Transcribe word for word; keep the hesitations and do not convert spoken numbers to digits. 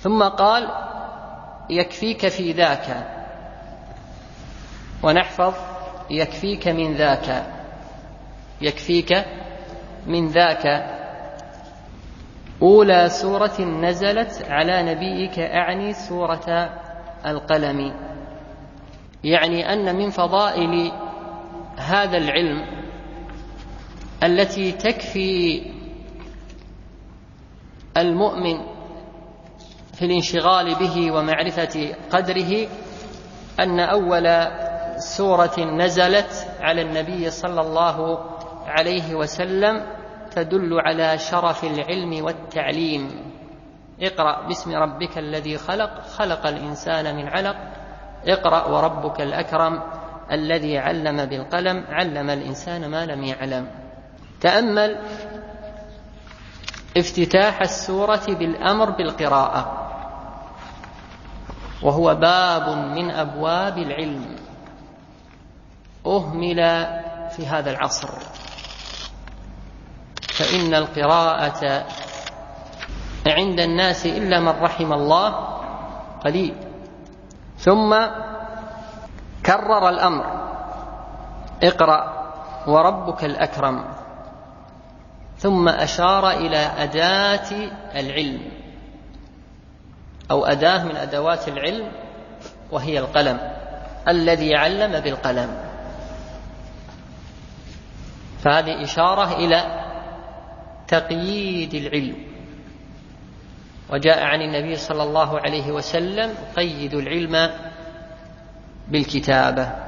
ثم قال يكفيك في ذاك، ونحفظ يكفيك من ذاك، يكفيك من ذاك. أولى سورة نزلت على نبيك أعني سورة القلم، يعني أن من فضائل هذا العلم التي تكفي المؤمن في الانشغال به ومعرفة قدره أن أول سورة نزلت على النبي صلى الله عليه وسلم تدل على شرف العلم والتعليم. اقرأ باسم ربك الذي خلق، خلق الإنسان من علق، اقرأ وربك الأكرم الذي علم بالقلم، علم الإنسان ما لم يعلم. تأمل افتتاح السورة بالأمر بالقراءة، وهو باب من أبواب العلم أهمل في هذا العصر، فإن القراءة عند الناس إلا من رحم الله قليل. ثم كرر الأمر اقرأ وربك الأكرم، ثم أشار إلى أداة العلم أو أداة من أدوات العلم، وهي القلم، الذي علم بالقلم. فهذه إشارة إلى تقييد العلم. وجاء عن النبي صلى الله عليه وسلم قيد العلم بالكتابة.